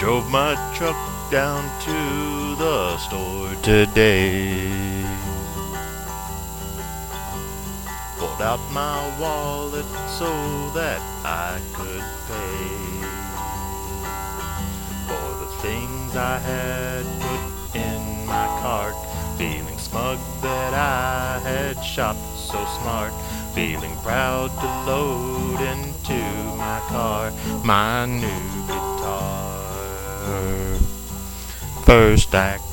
Drove my truck down to the store today. Pulled out my wallet so that I could pay for the things I had put in my cart. Feeling smug that I had shopped so smart. Feeling proud to load into my car my new guitar. First act,